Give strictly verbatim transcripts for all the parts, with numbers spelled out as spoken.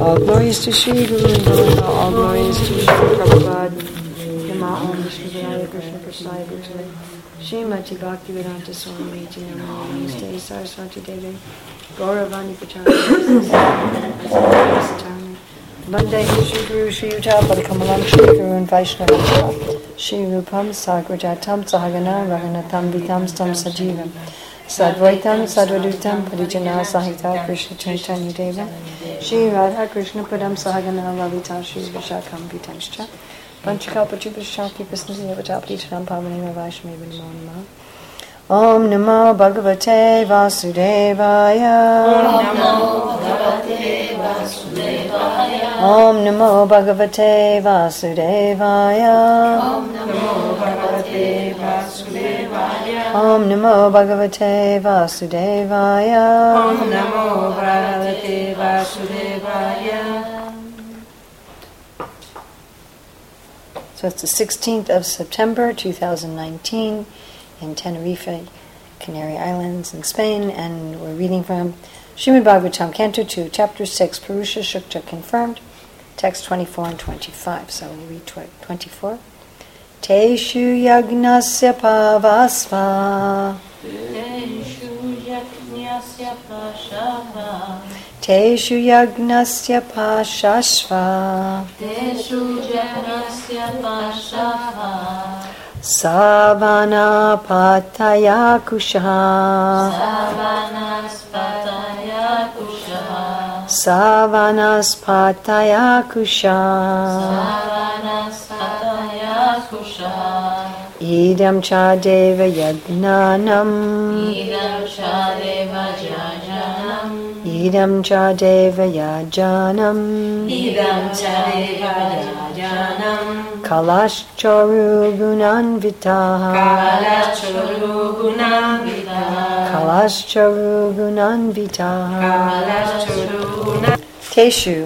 All glories to Shri Guru and Bhagavad, all glories to Shri Prabhupada, Yama Om Vishnu Vidaya Krishna Prasaya Bhutale, Srimati Bhaktivedanta Swami Niti Namani Namaste Saraswati Devi, Gauravani Pachari, Bande Shri Guru Shri Yuta Padakamalam Shri Guru and Vaishnava Shri Rupam Sagrajatam Sahagana Raghunatam Vitam Stam Sajivam Sadvaitam Sadvadutam Parijana Sahita Krishna Chaitanya Deva Shri Radha Krishna Padam Sahagana Lalita Shri Vishakam Vitamscha Panchakalpachupashaki Prasnati Avatapati Charam Pavanima Vaishmeva Namo Namah Om Namo Bhagavate Vasudevaya Om Namo Bhagavate Vasudevaya Om Namo Bhagavate Vasudevaya Om Namo Bhagavate Vasudevaya Om Namo Bhagavate Vasudevaya Om Namo Bhagavate Vasudevaya. So it's the sixteenth of September two thousand nineteen in Tenerife, Canary Islands in Spain, and we're reading from Srimad Bhagavatam, Canto two, Chapter six, Purusha Shukta confirmed, text twenty-four and twenty-five. So we'll read twenty-four. Teshu yagnasya pavasva Teshu yajnasya pashava Teshu yagnasya pashashva Teshu yajnasya pashava Savana pataya kusha Savanaspataya kusha Savanaspataya kusha Savanaspataya kusha Idam cha deva yagnanam Idam Chadeva Jajanam Idam cha deva yajanam Idam Chadeva Jajanam Kalash choru gunanvitaha Kalachuru Gunanvita Kalash choru gunanvitaha Kalachuru Gunanvita Teshu,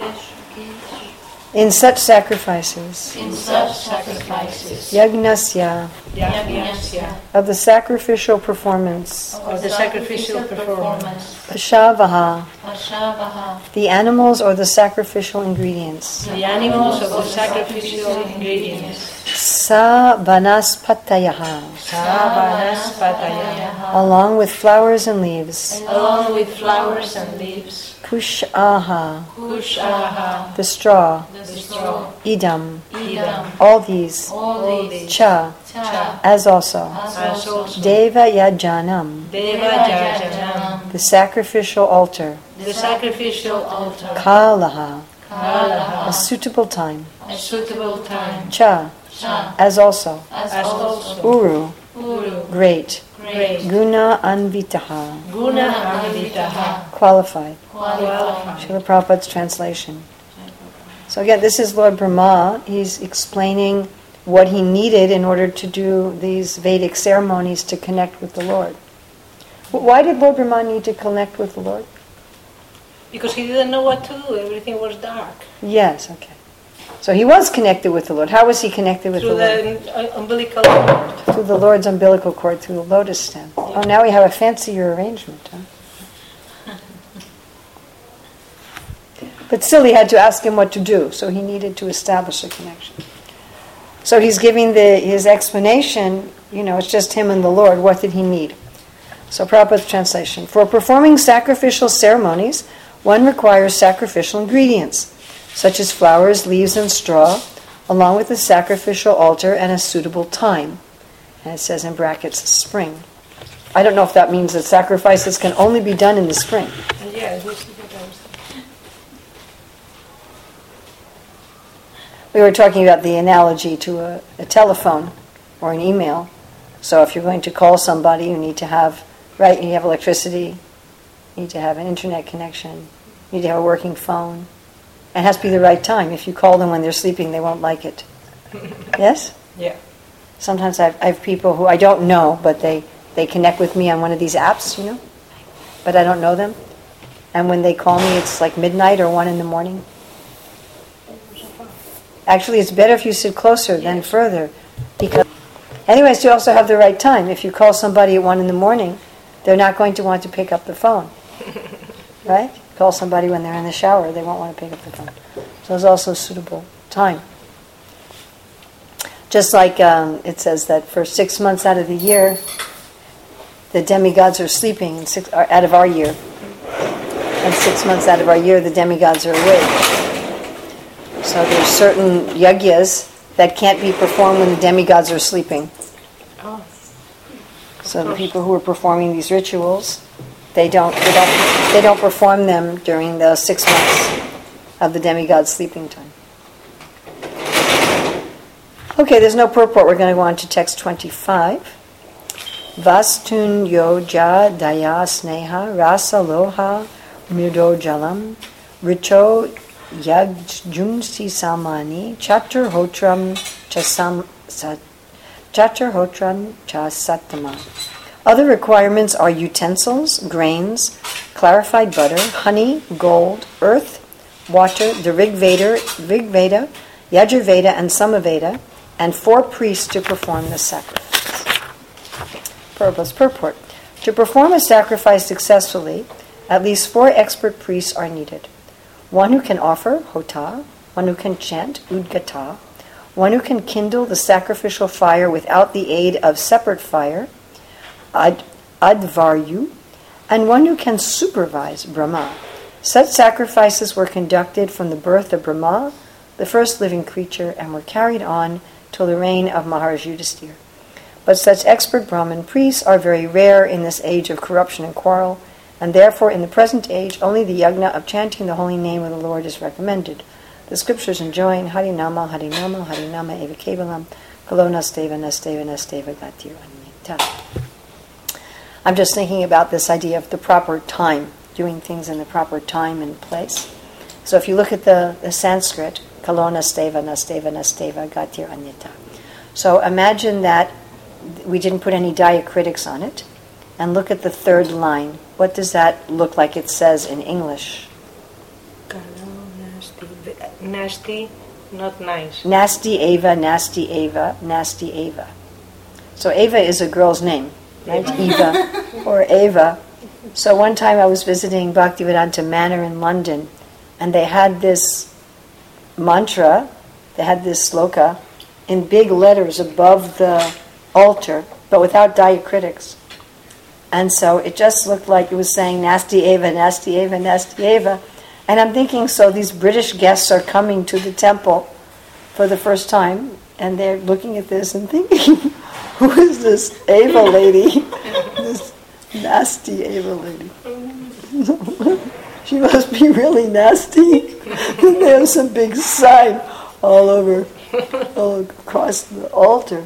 in such sacrifices, In such sacrifices yagnasya, Yajnasya of the sacrificial performance, of the sacrificial performance Pashavaha, Ashavaha the animals or the sacrificial ingredients, the animals of the sacrificial ingredients Sa vanaspatayaha, Savanaspataya along with flowers and leaves, along with flowers and leaves Kushaha, Kushaha the straw, the straw Idam, Idam all these, all these Cha, Cha as also, as also Deva Yajanam, Deva Jajanam the sacrificial altar, the sacrificial altar Kalaha, Kalaha a suitable time, a suitable time Cha, Cha as also, as also Uru, Uru great, great Guna Anvitaha, Guna Anvitaha qualified. qualified. Srila Prabhupada's translation. So again, this is Lord Brahma. He's explaining what he needed in order to do these Vedic ceremonies to connect with the Lord. Why did Lord Brahma need to connect with the Lord? Because he didn't know what to do. Everything was dark. Yes, okay. So he was connected with the Lord. How was he connected with Through the Lord? the uh, umbilical cord. Through the Lord's umbilical cord, through the lotus stem. Oh, now we have a fancier arrangement, huh? But still he had to ask him what to do, so he needed to establish a connection. So he's giving the his explanation, you know, it's just him and the Lord. What did he need? So Prabhupada's translation. For performing sacrificial ceremonies, one requires sacrificial ingredients, such as flowers, leaves, and straw, along with a sacrificial altar and a suitable time. And it says in brackets, spring. I don't know if that means that sacrifices can only be done in the spring. Yeah, this is what I was We were talking about the analogy to a, a telephone or an email. So if you're going to call somebody, you need to have, right, you have electricity, you need to have an internet connection, you need to have a working phone. It has to be the right time. If you call them when they're sleeping, they won't like it. Yes? Yeah. Sometimes I have, I have people who I don't know, but they, they connect with me on one of these apps, you know, but I don't know them. And when they call me, it's like midnight or one in the morning. Actually, it's better if you sit closer than further, because anyways, you also have the right time. If you call somebody at one in the morning, they're not going to want to pick up the phone, right? call somebody when they're in the shower, they won't want to pick up the phone. So it's also a suitable time. Just like um, it says that for six months out of the year, the demigods are sleeping in six, or out of our year. And six months out of our year, the demigods are awake. So there's certain yagyas that can't be performed when the demigods are sleeping. Oh. So the people who are performing these rituals, they don't, they don't, they don't perform them during the six months of the demigod's sleeping time. Okay, there's no purport. We're going to go on to text twenty-five. Vastun yoja daya sneha rasa loha mrido jalam richo yagjunsi samani chaturhotram chasam chaturhotram chasatama. Other requirements are utensils, grains, clarified butter, honey, gold, earth, water, the Rig Veda, Rig Veda, Yajurveda, and Samaveda, and four priests to perform the sacrifice. Purpose, purport. To perform a sacrifice successfully, at least four expert priests are needed. One who can offer, hota, one who can chant, udgata, one who can kindle the sacrificial fire without the aid of separate fire, ad, advaryu, and one who can supervise, Brahma. Such sacrifices were conducted from the birth of Brahma, the first living creature, and were carried on till the reign of Maharaj Yudhisthira. But such expert Brahmin priests are very rare in this age of corruption and quarrel, and therefore in the present age only the yajna of chanting the holy name of the Lord is recommended. The scriptures enjoin Harinama, Harinama, Harinama eva kevalam, kalo nasteva, nasteva, nasteva gatir anyata. I'm just thinking about this idea of the proper time, doing things in the proper time and place. So if you look at the, the Sanskrit, kalo nasteva, nasteva, nasteva gatir anyata. So imagine that we didn't put any diacritics on it, and look at the third line. What does that look like it says in English? Nasty, nasty, not nice. Nasty Ava, nasty Ava, nasty Ava. So Ava is a girl's name, right? Eva or Ava. So one time I was visiting Bhaktivedanta Manor in London, and they had this mantra, they had this sloka in big letters above the altar, but without diacritics. And so it just looked like it was saying nasty Ava, nasty Ava, nasty Ava. And I'm thinking, so these British guests are coming to the temple for the first time, and they're looking at this and thinking, who is this Ava lady? This nasty Ava lady. She must be really nasty. And they have some big sign all over, all across the altar.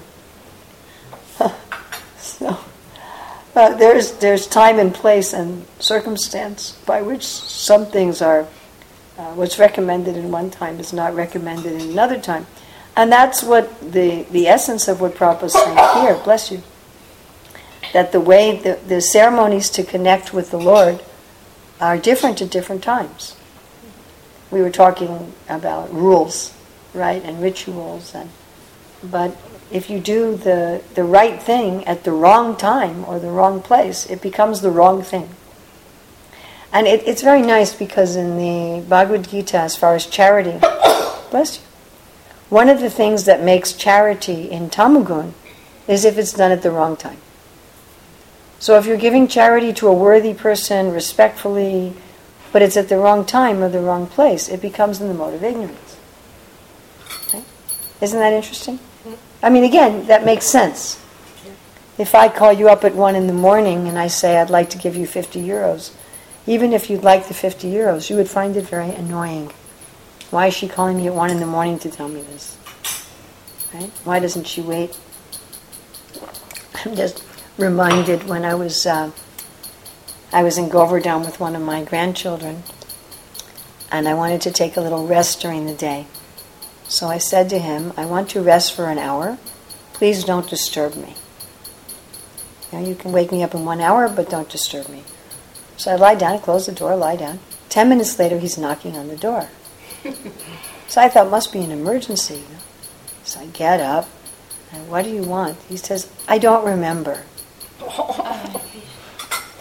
So... Uh, there's there's time and place and circumstance by which some things are, uh, what's recommended in one time is not recommended in another time. And that's what the, the essence of what Prabhupada is saying here, bless you, that the way, the, the ceremonies to connect with the Lord are different at different times. We were talking about rules, right, and rituals, and but if you do the, the right thing at the wrong time or the wrong place, it becomes the wrong thing. And it, it's very nice because in the Bhagavad Gita, as far as charity, bless you, one of the things that makes charity in Tamagun is if it's done at the wrong time. So if you're giving charity to a worthy person respectfully, but it's at the wrong time or the wrong place, it becomes in the mode of ignorance. Okay? Isn't that interesting? I mean, again, that makes sense. If I call you up at one in the morning and I say I'd like to give you fifty euros, even if you'd like the fifty euros, you would find it very annoying. Why is she calling me at one in the morning to tell me this? Right? Why doesn't she wait? I'm just reminded when I was uh, I was in Govardhan with one of my grandchildren, and I wanted to take a little rest during the day. So I said to him, I want to rest for an hour. Please don't disturb me. You know, you can wake me up in one hour, but don't disturb me. So I lie down, close the door, lie down. Ten minutes later, he's knocking on the door. So I thought, must be an emergency. You know? So I get up, and what do you want? He says, I don't remember.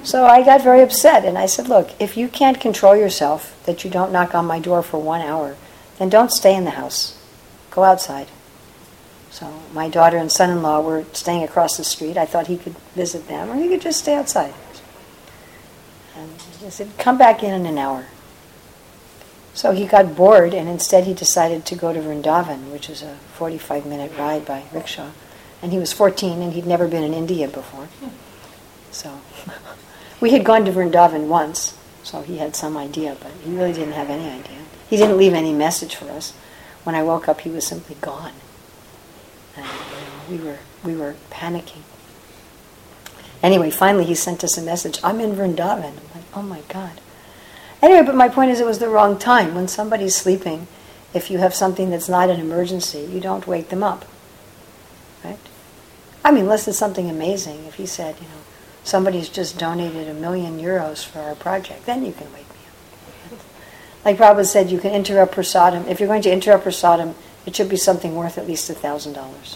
So I got very upset, and I said, look, if you can't control yourself, that you don't knock on my door for one hour, then don't stay in the house. Go outside. So my daughter and son-in-law were staying across the street. I thought he could visit them, or he could just stay outside. And he said, come back in in an hour. So he got bored, and instead he decided to go to Vrindavan, which is a forty-five minute ride by rickshaw. And he was fourteen, and he'd never been in India before. So we had gone to Vrindavan once, so he had some idea, but he really didn't have any idea. He didn't leave any message for us. When I woke up, he was simply gone. And you know, we were we were panicking. Anyway, finally he sent us a message. I'm in Vrindavan. I'm like, oh my God. Anyway, but my point is it was the wrong time. When somebody's sleeping, if you have something that's not an emergency, you don't wake them up. Right? I mean, unless it's something amazing. If he said, you know, somebody's just donated a million euros for our project, then you can wake me up. Like Prabhupada said, you can interrupt prasadam. If you're going to interrupt prasadam, it should be something worth at least a thousand dollars.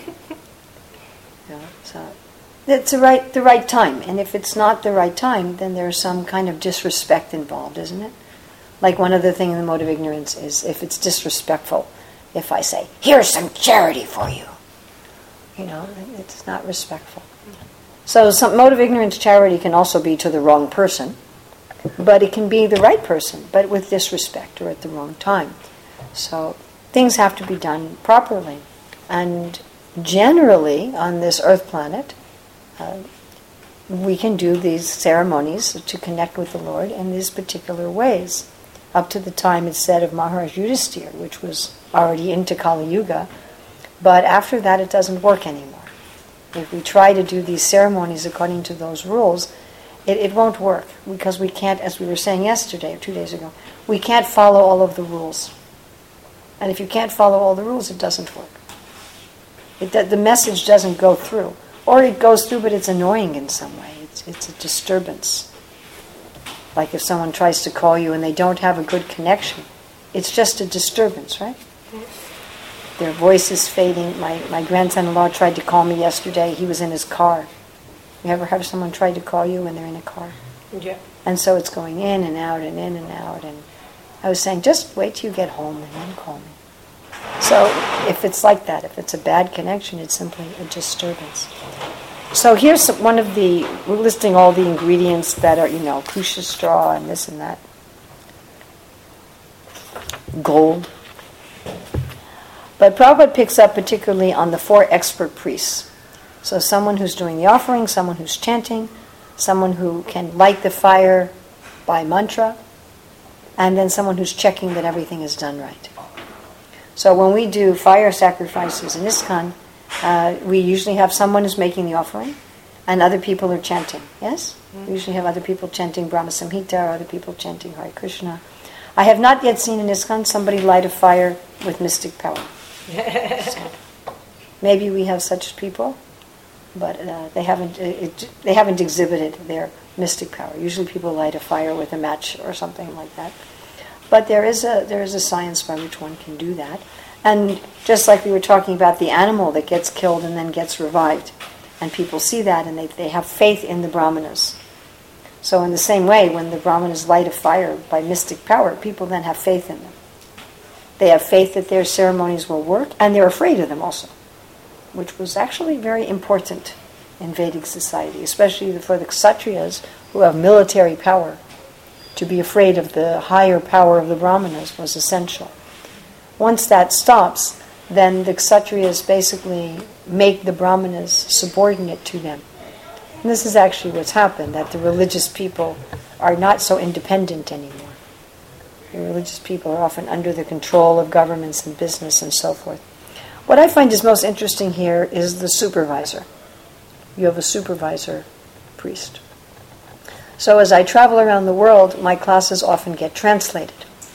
So it's the right the right time. And if it's not the right time, then there's some kind of disrespect involved, isn't it? Like one other thing in the mode of ignorance is if it's disrespectful. If I say, here's some charity for you, you know, it's not respectful. So some mode of ignorance charity can also be to the wrong person, but it can be the right person, but with disrespect or at the wrong time. So things have to be done properly. And generally, on this earth planet, uh, we can do these ceremonies to connect with the Lord in these particular ways. Up to the time, it's said, of Maharaj Yudhisthira, which was already into Kali Yuga, but after that it doesn't work anymore. If we try to do these ceremonies according to those rules, it, it won't work, because we can't, as we were saying yesterday or two days ago, we can't follow all of the rules. And if you can't follow all the rules, it doesn't work. It, the message doesn't go through. Or it goes through, but it's annoying in some way. It's, it's a disturbance. Like if someone tries to call you and they don't have a good connection, it's just a disturbance, right? Their voice is fading. My, my grandson-in-law tried to call me yesterday. He was in his car. You ever have someone try to call you when they're in a car? Yeah. And so it's going in and out and in and out. And I was saying, just wait till you get home and then call me. So if it's like that, if it's a bad connection, it's simply a disturbance. So here's one of the, we're listing all the ingredients that are, you know, kusha straw and this and that. Gold. But Prabhupada picks up particularly on the four expert priests. So someone who's doing the offering, someone who's chanting, someone who can light the fire by mantra, and then someone who's checking that everything is done right. So when we do fire sacrifices in ISKCON, uh, we usually have someone who's making the offering, and other people are chanting. Yes? Mm-hmm. We usually have other people chanting Brahma Samhita, or other people chanting Hare Krishna. I have not yet seen in ISKCON somebody light a fire with mystic power. So maybe we have such people, but uh, they haven't it, they haven't exhibited their mystic power. Usually people light a fire with a match or something like that. But there is a there is a science by which one can do that. And just like we were talking about the animal that gets killed and then gets revived, and people see that and they, they have faith in the brahmanas. So in the same way, when the brahmanas light a fire by mystic power, people then have faith in them. They have faith that their ceremonies will work, and they're afraid of them also, which was actually very important in Vedic society, especially for the Kshatriyas who have military power. To be afraid of the higher power of the brahmanas was essential. Once that stops, then the Kshatriyas basically make the brahmanas subordinate to them. And this is actually what's happened, that the religious people are not so independent anymore. The religious people are often under the control of governments and business and so forth. What I find is most interesting here is the supervisor. You have a supervisor priest. So as I travel around the world, my classes often get translated.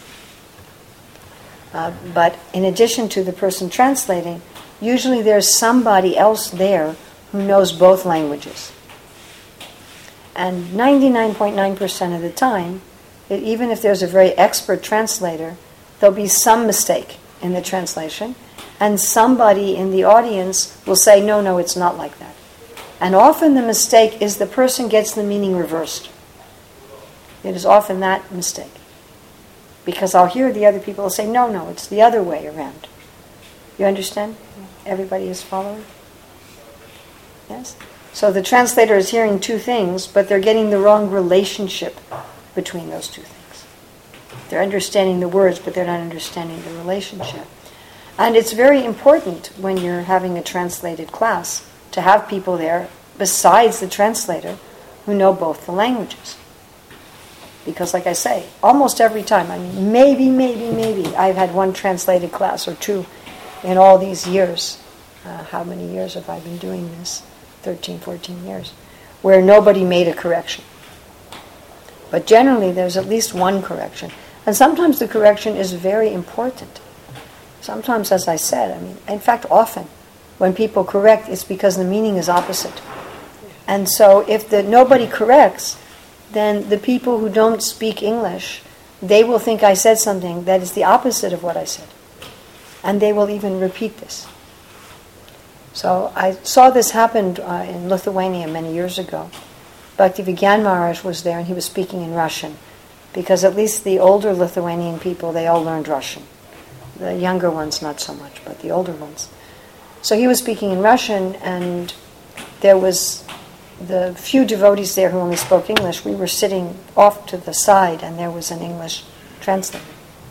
Uh, but in addition to the person translating, usually there's somebody else there who knows both languages. And ninety-nine point nine percent of the time, it, even if there's a very expert translator, there'll be some mistake in the translation, and somebody in the audience will say, no, no, it's not like that. And often the mistake is the person gets the meaning reversed. It is often that mistake. Because I'll hear the other people say, no, no, it's the other way around. You understand? Everybody is following? Yes? So the translator is hearing two things, but they're getting the wrong relationship between those two things. They're understanding the words, but they're not understanding the relationship. And it's very important when you're having a translated class to have people there, besides the translator, who know both the languages. Because like I say, almost every time, I mean, maybe, maybe, maybe, I've had one translated class or two in all these years. Uh, how many years have I been doing this? thirteen, fourteen years. Where nobody made a correction. But generally there's at least one correction. And sometimes the correction is very important. Sometimes, as I said, I mean, in fact, often, when people correct, it's because the meaning is opposite. And so if the nobody corrects, then the people who don't speak English, they will think I said something that is the opposite of what I said. And they will even repeat this. So I saw this happen uh, in Lithuania many years ago. Bhaktivedanta Maharaj was there and he was speaking in Russian. Because at least the older Lithuanian people, they all learned Russian. The younger ones not so much, but the older ones. So he was speaking in Russian, and there was the few devotees there who only spoke English. We were sitting off to the side, and there was an English translator.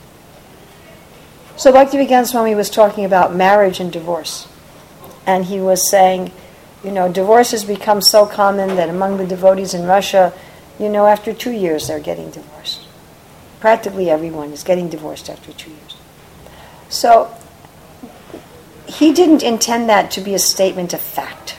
So Bhaktivedanta Swami was talking about marriage and divorce. And he was saying, you know, divorce has become so common that among the devotees in Russia, you know, after two years they're getting divorced. Practically everyone is getting divorced after two years. So he didn't intend that to be a statement of fact.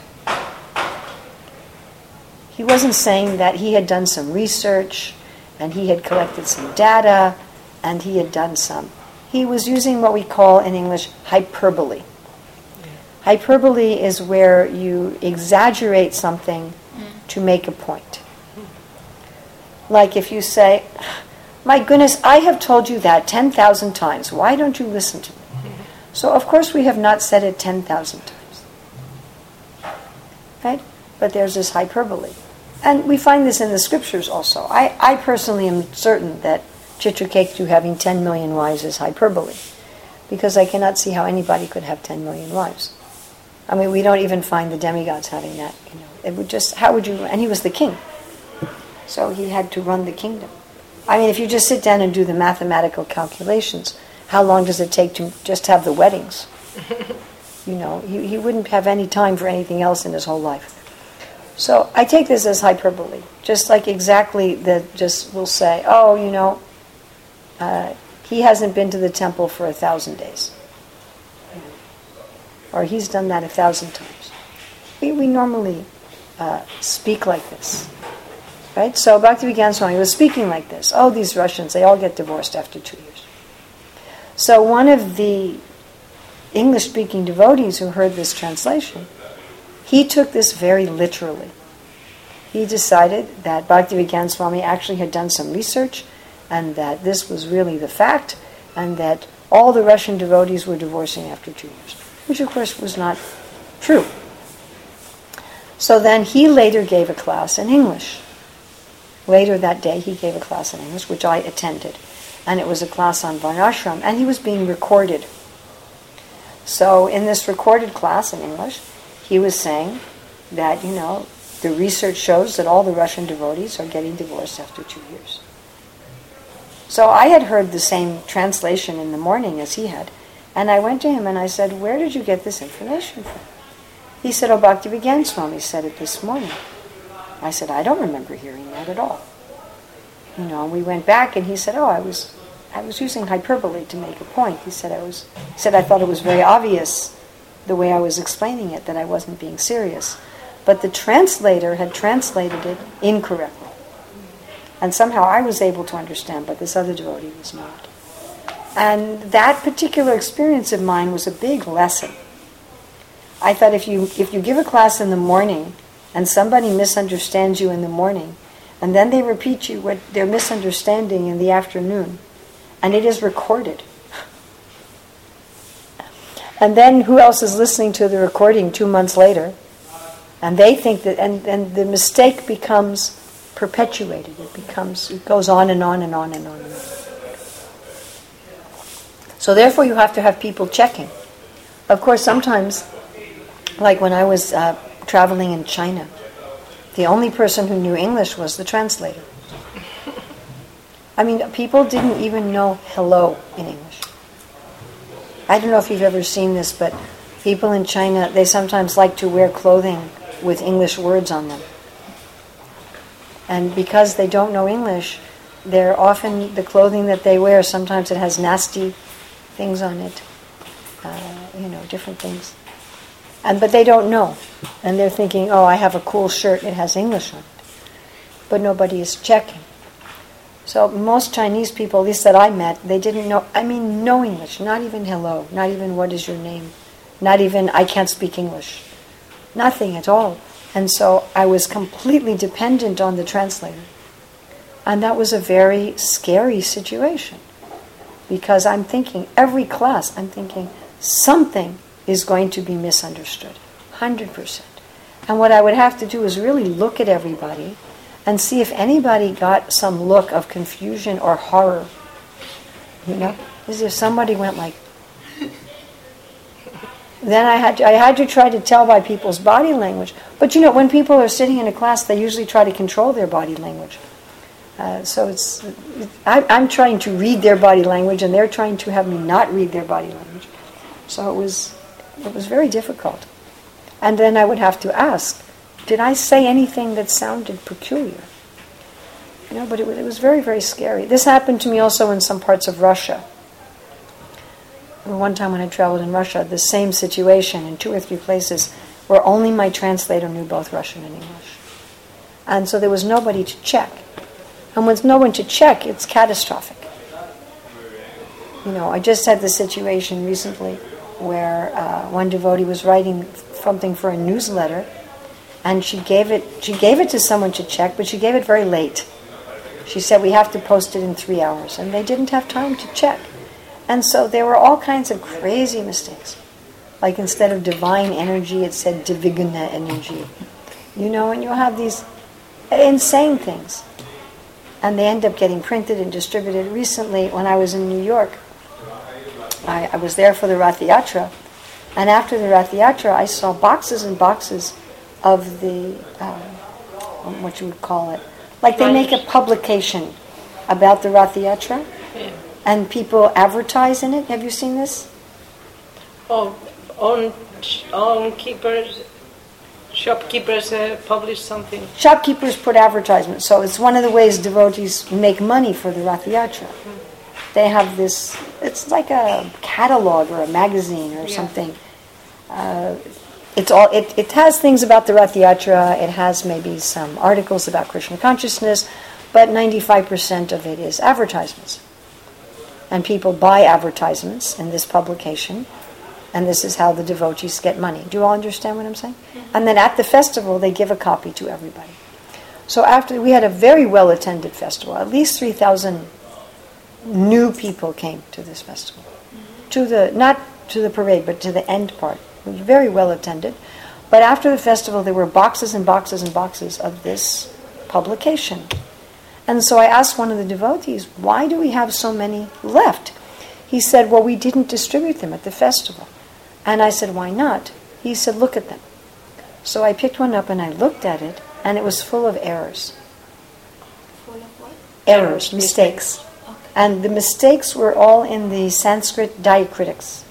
He wasn't saying that he had done some research and he had collected some data and he had done some. He was using what we call in English hyperbole. Hyperbole is where you exaggerate something to make a point. Like if you say, my goodness, I have told you that ten thousand times. Why don't you listen to me? So, of course, we have not said it ten thousand times. Right? But there's this hyperbole. And we find this in the scriptures also. I, I personally am certain that Chitraketu having ten million wives is hyperbole. Because I cannot see how anybody could have ten million wives. I mean, we don't even find the demigods having that. You know, it would just, how would you, and he was the king. So he had to run the kingdom. I mean, if you just sit down and do the mathematical calculations, how long does it take to just have the weddings? You know, he, he wouldn't have any time for anything else in his whole life. So I take this as hyperbole. Just like exactly that just will say, oh, you know, uh, he hasn't been to the temple for a thousand days. Or he's done that a thousand times. We, we normally uh, speak like this. Right? So Bhaktivedanta Swami was speaking like this. Oh, these Russians, they all get divorced after two years. So one of the English-speaking devotees who heard this translation, he took this very literally. He decided that Bhaktivedanta Swami actually had done some research and that this was really the fact and that all the Russian devotees were divorcing after two years, which of course was not true. So then he later gave a class in English. Later that day, he gave a class in English, which I attended. And it was a class on Varnashram, and he was being recorded. So in this recorded class in English, he was saying that, you know, the research shows that all the Russian devotees are getting divorced after two years. So I had heard the same translation in the morning as he had, and I went to him and I said, where did you get this information from? He said, oh, Bhaktivedanta Swami said it this morning. I said, I don't remember hearing that at all. You know, and we went back and he said, oh, I was I was using hyperbole to make a point. He said I was he said I thought it was very obvious the way I was explaining it, that I wasn't being serious. But the translator had translated it incorrectly. And somehow I was able to understand, but this other devotee was not. And that particular experience of mine was a big lesson. I thought if you if you give a class in the morning and somebody misunderstands you in the morning, and then they repeat you what their misunderstanding in the afternoon, and it is recorded. And then who else is listening to the recording two months later? And they think that, and, and the mistake becomes perpetuated. It becomes, it goes on and on and on and on and on. So therefore you have to have people checking. Of course, sometimes, like when I was uh, traveling in China, the only person who knew English was the translator. I mean, people didn't even know hello in English. I don't know if you've ever seen this, but people in China, they sometimes like to wear clothing with English words on them. And because they don't know English, they're often, the clothing that they wear, sometimes it has nasty things on it, uh, you know, different things. And but they don't know. And they're thinking, oh, I have a cool shirt, it has English on it. But nobody is checking. So most Chinese people, at least that I met, they didn't know, I mean, no English, not even hello, not even what is your name, not even I can't speak English. Nothing at all. And so I was completely dependent on the translator. And that was a very scary situation. Because I'm thinking, every class, I'm thinking, something is going to be misunderstood. one hundred percent. And what I would have to do is really look at everybody and see if anybody got some look of confusion or horror. You know? As if somebody went like... Then I had to, I had to try to tell by people's body language. But you know, when people are sitting in a class, they usually try to control their body language. Uh, so it's, it, I, I'm trying to read their body language, and they're trying to have me not read their body language. So it was, it was very difficult. And then I would have to ask, did I say anything that sounded peculiar? You know, but it, it was very, very scary. This happened to me also in some parts of Russia. One time when I traveled in Russia, the same situation in two or three places where only my translator knew both Russian and English. And so there was nobody to check. And when there's no one to check, it's catastrophic. You know, I just had this situation recently where uh, one devotee was writing something for a newsletter, and she gave it she gave it to someone to check, but she gave it very late. She said, we have to post it in three hours, and they didn't have time to check. And so there were all kinds of crazy mistakes. Like instead of divine energy, it said divigna energy. You know, and you'll have these insane things. And they end up getting printed and distributed. Recently, when I was in New York, I, I was there for the Rath Yatra. And after the Rath Yatra, I saw boxes and boxes of the, um, what you would call it, like they make a publication about the Rath Yatra. Yeah. And people advertise in it. Have you seen this? Oh, on, on keepers, shopkeepers uh, publish something. Shopkeepers put advertisements. So it's one of the ways devotees make money for the Rath Yatra. Mm. They have this, it's like a catalog or a magazine or yeah. something. Uh, it's all. It, it has things about the Rath Yatra. It has maybe some articles about Krishna consciousness, but ninety-five percent of it is advertisements. And people buy advertisements in this publication, and this is how the devotees get money. Do you all understand what I'm saying? Mm-hmm. And then at the festival, they give a copy to everybody. So after, we had a very well-attended festival. At least three thousand new people came to this festival. Mm-hmm. To the, not to the parade, but to the end part. It was very well-attended. But after the festival, there were boxes and boxes and boxes of this publication. And so I asked one of the devotees, why do we have so many left? He said, well, we didn't distribute them at the festival. And I said, why not? He said, look at them. So I picked one up and I looked at it, and it was full of errors. Full of what? Errors, mistakes. Okay. And the mistakes were all in the Sanskrit diacritics.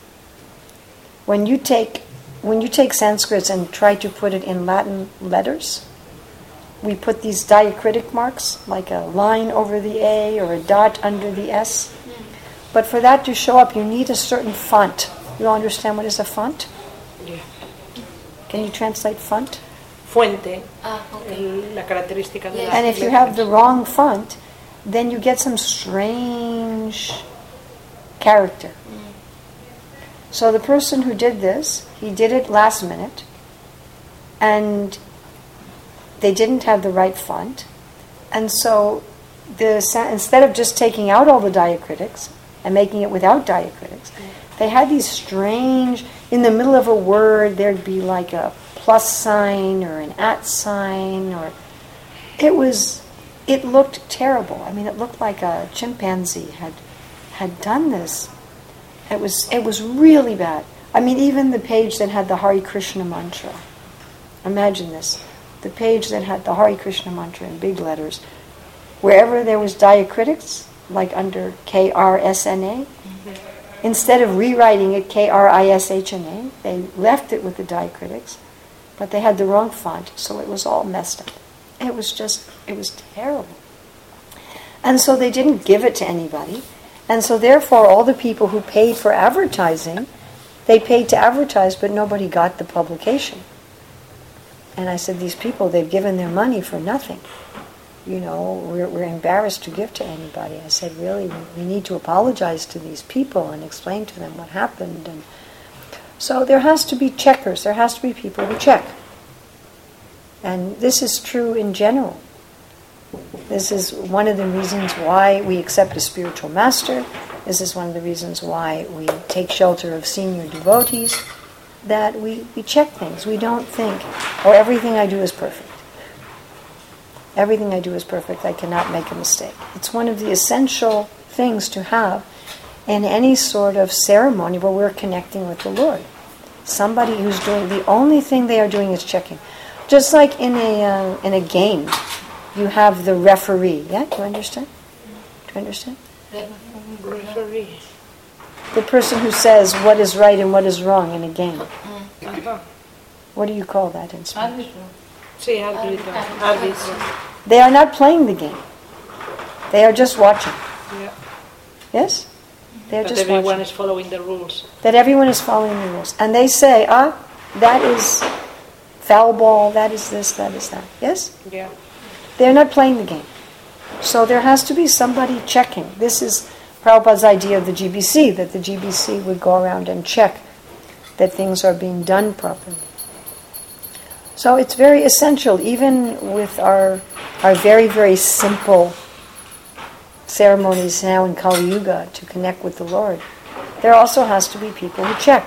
When you take, when you take Sanskrit and try to put it in Latin letters, we put these diacritic marks, like a line over the A or a dot under the S. Mm. But for that to show up, you need a certain font. You all understand what is a font? Yeah. Can you translate font? Fuente. Ah, okay. La característica de Yeah. las And if you letras. have the wrong font, then you get some strange character. Mm. So the person who did this, he did it last minute, and they didn't have the right font, and so the instead of just taking out all the diacritics and making it without diacritics, mm. they had these strange, in the middle of a word there'd be like a plus sign or an at sign, or it was, it looked terrible. I mean, it looked like a chimpanzee had had done this. It was it was really bad. I mean, even the page that had the Hare Krishna mantra. Imagine this. The page that had the Hare Krishna mantra in big letters. Wherever there was diacritics, like under K R S N A, mm-hmm. instead of rewriting it K R I S H N A, they left it with the diacritics, but they had the wrong font, so it was all messed up. It was just, it was terrible. And so they didn't give it to anybody. And so therefore all the people who paid for advertising, they paid to advertise, but nobody got the publication. And I said, these people, they've given their money for nothing. You know, we're, we're embarrassed to give to anybody. I said, really, we need to apologize to these people and explain to them what happened. And so there has to be checkers. There has to be people who check. And this is true in general. This is one of the reasons why we accept a spiritual master. This is one of the reasons why we take shelter of senior devotees, that we, we check things. We don't think, oh, everything I do is perfect. Everything I do is perfect. I cannot make a mistake. It's one of the essential things to have in any sort of ceremony where we're connecting with the Lord. Somebody who's doing, the only thing they are doing is checking. Just like in a uh, in a game, you have the referee. Yeah, do you understand? Do you understand? The referee. The person who says what is right and what is wrong in a game. Uh-huh. What do you call that in Spanish? Sí, árbitro. Árbitro. They are not playing the game. They are just watching. Yeah. Yes? They are But just everyone watching. is following the rules. That everyone is following the rules. And they say, ah, that is foul ball, that is this, that is that. Yes? Yeah. They're not playing the game. So there has to be somebody checking. This is Prabhupada's idea of the G B C, that the G B C would go around and check that things are being done properly. So it's very essential, even with our our very, very simple ceremonies now in Kali Yuga to connect with the Lord. There also has to be people who check.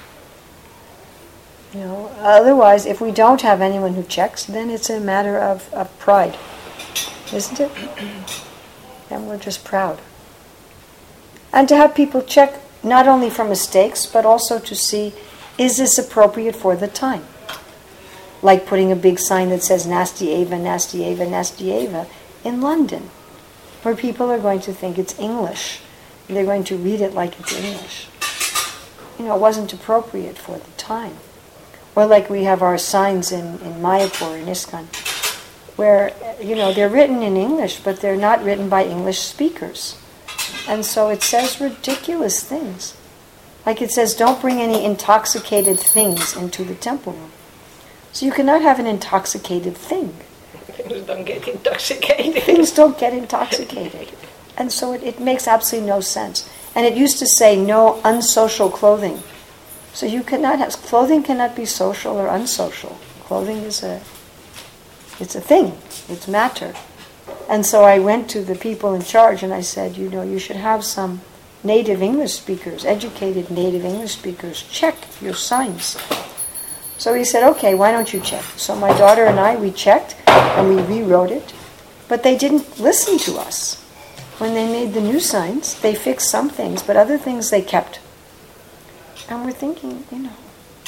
You know, otherwise, if we don't have anyone who checks, then it's a matter of, of pride, isn't it? Then we're just proud. And to have people check not only for mistakes, but also to see, is this appropriate for the time? Like putting a big sign that says Nasti Eva, Nasti Eva, Nasti Eva in London, where people are going to think it's English. They're going to read it like it's English. You know, it wasn't appropriate for the time. Or like we have our signs in, in Mayapur, in ISKCON, where, you know, they're written in English, but they're not written by English speakers. And so it says ridiculous things. Like it says, don't bring any intoxicated things into the temple room. So you cannot have an intoxicated thing. Things don't get intoxicated. Things don't get intoxicated. And so it, it makes absolutely no sense. And it used to say no unsocial clothing. So you cannot have, clothing cannot be social or unsocial. Clothing is a, it's a thing. It's matter. And so I went to the people in charge and I said, you know, you should have some native English speakers, educated native English speakers, check your signs. So he said, okay, why don't you check? So my daughter and I, we checked and we rewrote it, but they didn't listen to us. When they made the new signs, they fixed some things, but other things they kept. And we're thinking, you know,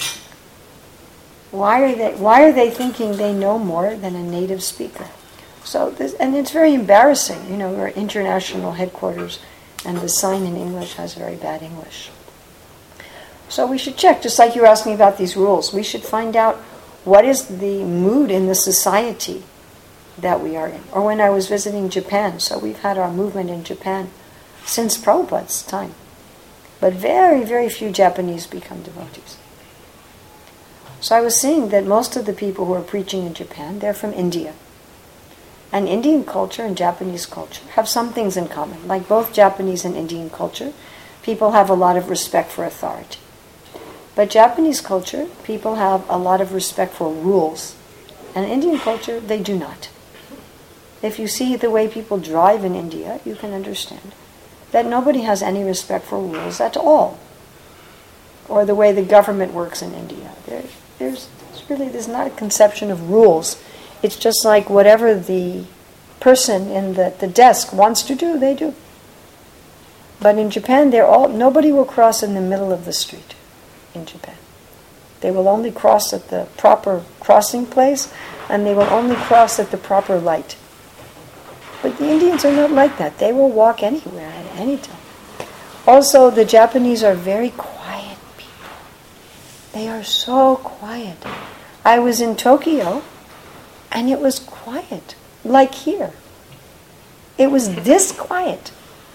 why are they why are they thinking they know more than a native speaker? So this, and it's very embarrassing, you know, we're international headquarters and the sign in English has very bad English. So we should check, just like you were asking about these rules. We should find out what is the mood in the society that we are in. Or when I was visiting Japan, so we've had our movement in Japan since Prabhupada's time. But very, very few Japanese become devotees. So I was seeing that most of the people who are preaching in Japan, they're from India. And Indian culture and Japanese culture have some things in common. Like both Japanese and Indian culture, people have a lot of respect for authority. But Japanese culture, people have a lot of respect for rules. And Indian culture, they do not. If you see the way people drive in India, you can understand that nobody has any respect for rules at all. Or the way the government works in India. They're, there's, there's really, there's not a conception of rules. It's just like whatever the person in the, the desk wants to do, they do. But in Japan, they're all, nobody will cross in the middle of the street in Japan. They will only cross at the proper crossing place, and they will only cross at the proper light. But the Indians are not like that. They will walk anywhere at any time. Also, the Japanese are very quiet people. They are so quiet. I was in Tokyo, and it was quiet, like here. It was this quiet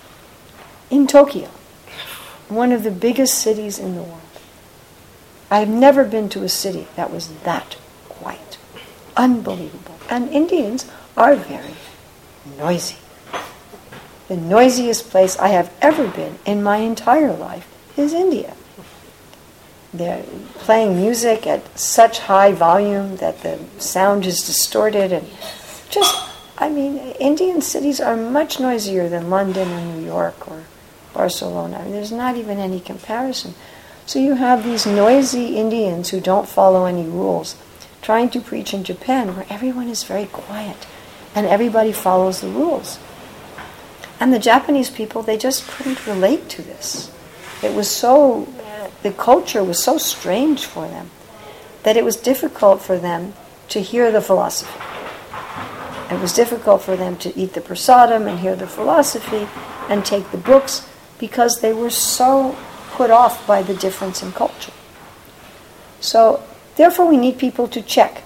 in Tokyo, one of the biggest cities in the world. I've never been to a city that was that quiet. Unbelievable. And Indians are very noisy. The noisiest place I have ever been in my entire life is India. They're playing music at such high volume that the sound is distorted, and just, I mean, Indian cities are much noisier than London or New York or Barcelona. I mean, there's not even any comparison. So you have these noisy Indians who don't follow any rules trying to preach in Japan, where everyone is very quiet and everybody follows the rules. And the Japanese people, they just couldn't relate to this. It was so, the culture was so strange for them that it was difficult for them to hear the philosophy. It was difficult for them to eat the prasadam and hear the philosophy and take the books, because they were so put off by the difference in culture. So, therefore, we need people to check.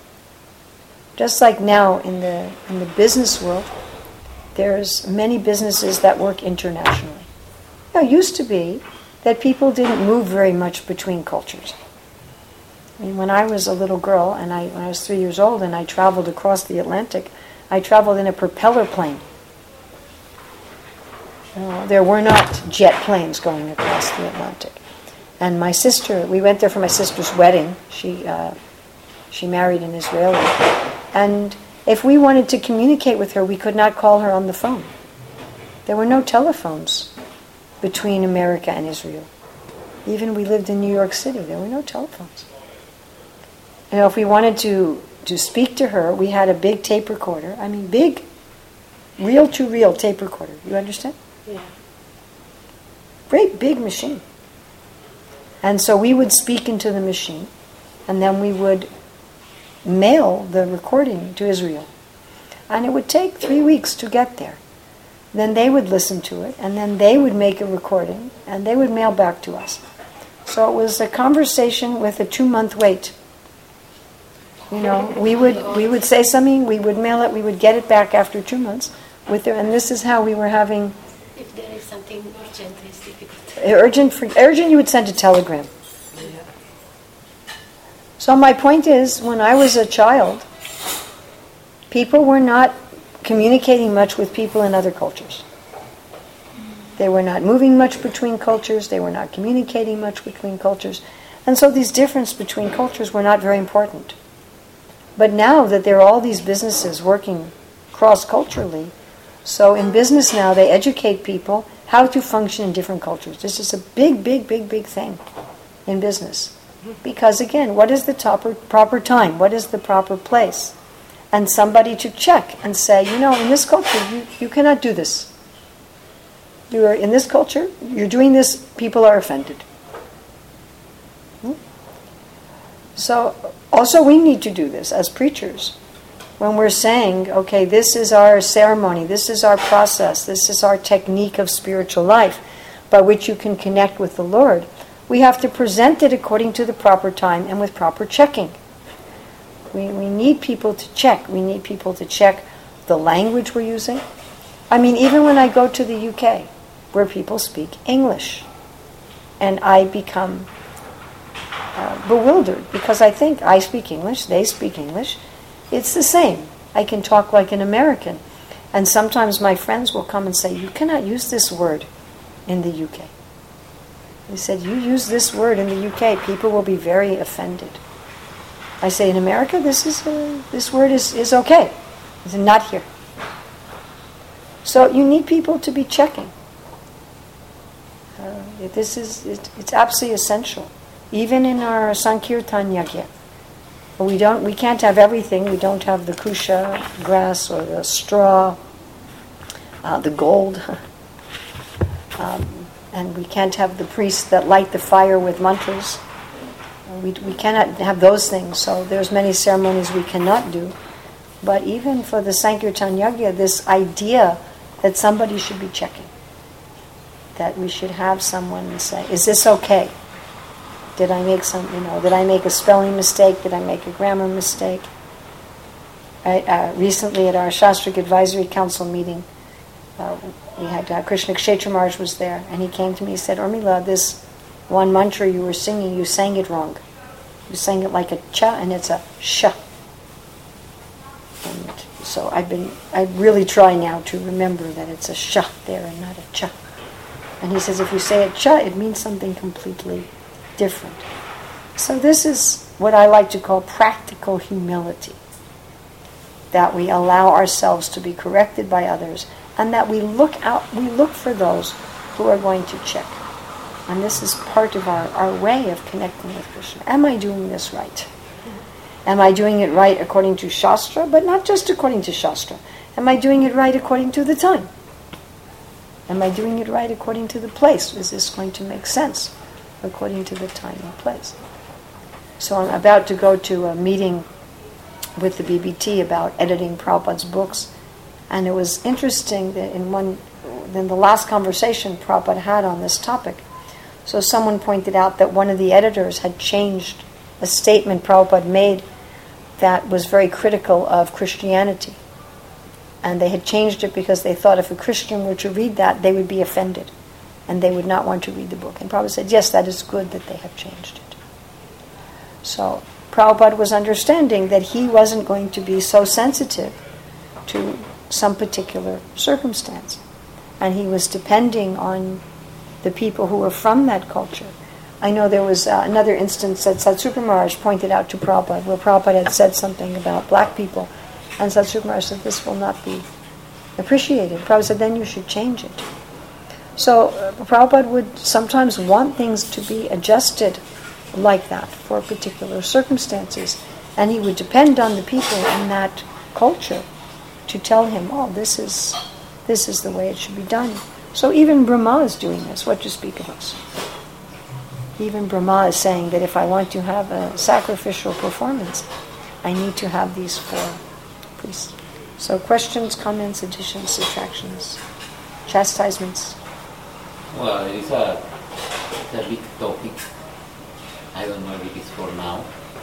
Just like now in the in the business world, there's many businesses that work internationally. Now, it used to be that people didn't move very much between cultures. I mean, when I was a little girl, and I when I was three years old, and I traveled across the Atlantic, I traveled in a propeller plane. Uh, there were not jet planes going across the Atlantic. And my sister, we went there for my sister's wedding. She uh, she married an Israeli. And if we wanted to communicate with her, we could not call her on the phone. There were no telephones between America and Israel. Even we lived in New York City, there were no telephones. You know, if we wanted to, to speak to her, we had a big tape recorder. I mean, big, reel-to-reel tape recorder. You understand? Yeah. Great big machine. And so we would speak into the machine, and then we would mail the recording to Israel. And it would take three weeks to get there. Then they would listen to it, and then they would make a recording, and they would mail back to us. So it was a conversation with a two-month wait. You know, we would we would say something, we would mail it, we would get it back after two months. With their, and this is how we were having... If there is something urgent, it's difficult. Urgent, for, urgent, you would send a telegram. So my point is, when I was a child, people were not communicating much with people in other cultures. They were not moving much between cultures, they were not communicating much between cultures, and so these differences between cultures were not very important. But now that there are all these businesses working cross-culturally, so in business now they educate people how to function in different cultures. This is a big, big, big, big thing in business. Because again, what is the proper, proper time? What is the proper place? And somebody to check and say, you know, in this culture, you, you cannot do this. You are in this culture, you're doing this, people are offended. Hmm? So, also we need to do this as preachers. When we're saying, okay, this is our ceremony, this is our process, this is our technique of spiritual life by which you can connect with the Lord, we have to present it according to the proper time and with proper checking. We, we need people to check. We need people to check the language we're using. I mean, even when I go to the U K, where people speak English, and I become uh, bewildered because I think I speak English, they speak English. It's the same. I can talk like an American. And sometimes my friends will come and say, you cannot use this word in the U K. They said, you use this word in the U K, people will be very offended. I say, in America, this is uh, this word is, is okay. It's not here. So you need people to be checking. Uh, this is it, it's absolutely essential even in our Sankirtan Yagya. We don't, we can't have everything. We don't have the kusha grass or the straw, uh, the gold, um, and we can't have the priests that light the fire with mantras. We we cannot have those things. So there's many ceremonies we cannot do. But even for the Sankirtan Yagya, this idea that somebody should be checking, that we should have someone say, "Is this okay? Did I make some, you know, did I make a spelling mistake? Did I make a grammar mistake?" I, uh, recently at our Shastric Advisory Council meeting, uh, we had uh, Krishna Kshetra Maharaj was there, and he came to me and said, "Urmila, this one mantra you were singing, you sang it wrong. You sang it like a cha, and it's a sha." And so I've been, I really try now to remember that it's a sha there and not a cha. And he says, if you say it cha, it means something completely different. So this is what I like to call practical humility. That we allow ourselves to be corrected by others, and that we look out, we look for those who are going to check. And this is part of our, our way of connecting with Krishna. Am I doing this right? Am I doing it right according to Shastra, but not just according to Shastra? Am I doing it right according to the time? Am I doing it right according to the place? Is this going to make sense according to the time and place? So I'm about to go to a meeting with the B B T about editing Prabhupada's books, and it was interesting that in one, in the last conversation Prabhupada had on this topic, so someone pointed out that one of the editors had changed a statement Prabhupada made that was very critical of Christianity. And they had changed it because they thought if a Christian were to read that, they would be offended. And they would not want to read the book. And Prabhupada said, yes, that is good that they have changed it. So Prabhupada was understanding that he wasn't going to be so sensitive to some particular circumstance. And he was depending on the people who were from that culture. I know there was uh, another instance that Satsupra Maharaj pointed out to Prabhupada, where Prabhupada had said something about black people, and Satsupra Maharaj said, this will not be appreciated. Prabhupada said, then you should change it. So uh, Prabhupada would sometimes want things to be adjusted like that for particular circumstances, and he would depend on the people in that culture to tell him, oh, this is, this is the way it should be done. So even Brahma is doing this, what to speak of us. Even Brahma is saying that if I want to have a sacrificial performance, I need to have these four priests. So questions, comments, additions, subtractions, chastisements. Well, it is a, it's a big topic. I don't know if it is for now.